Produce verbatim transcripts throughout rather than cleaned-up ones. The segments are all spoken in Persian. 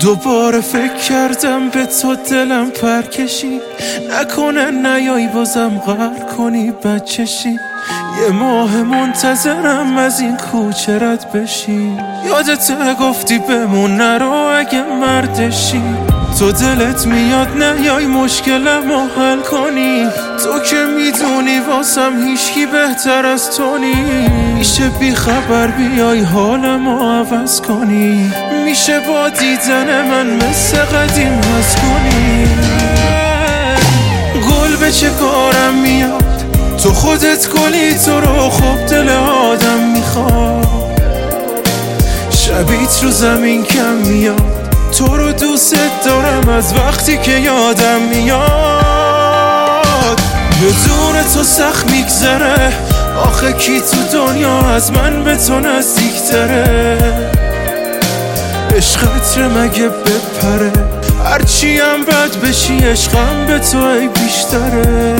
دوباره فکر کردم به تو دلم پر کشی، نکنه نیایی بازم غر کنی بچشی. یه ماه منتظرم از این کوچه رد بشی، یادت گفتی بمون نرو اگه مردشی. تو دلت میاد نیای مشکلمو حل کنی، تو که میدونی واسم هیچکی بهتر از تو نی. میشه بی خبر بیای حالمو عوض کنی، میشه با دیدن من مثل قدیم هست کنی. گل به چه کارم میاد، تو خودت گلی، تو رو خوب دل آدم میخواد. شبیت رو زمین کم میاد، تو رو دوست دارم از وقتی که یادم میاد. بدون تو سخت میگذره، آخه کی تو دنیا از من به تو نزدیکتره. عشقت مگه بپره، هرچی هم بد بشی عشقم به تو ای بیشتره.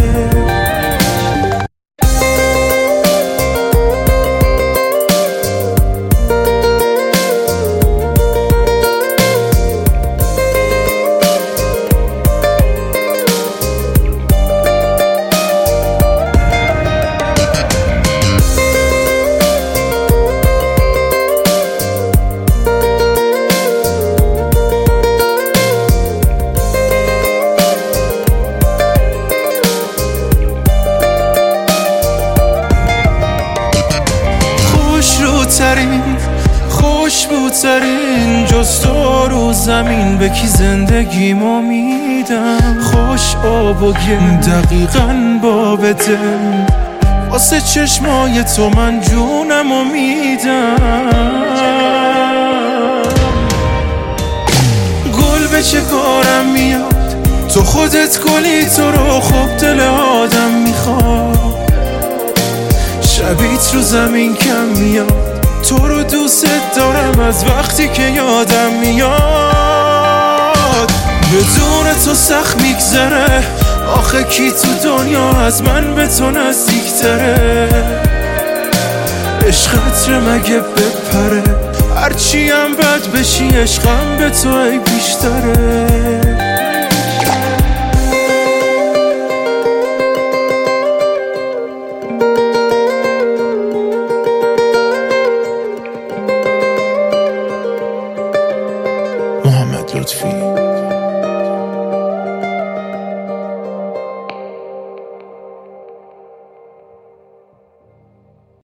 خوشبوترین جز تو رو زمین به کی زندگیمو میدم. خوش آب و گل دقیقاً باب دل، واسه چشمای تو من جونمو میدم. گل به چه کارم میاد، تو خودت گلی، تو رو خوب دل آدم میخواد. شبیت رو زمین کم میاد، تو رو دوست دارم از وقتی که یادم میاد. بدون تو سخت میگذره، آخه کی تو دنیا از من به تو نزدیکتره. عشقت مگه بپره، هرچی هم بد بشی عشقم به تو ای بیشتره.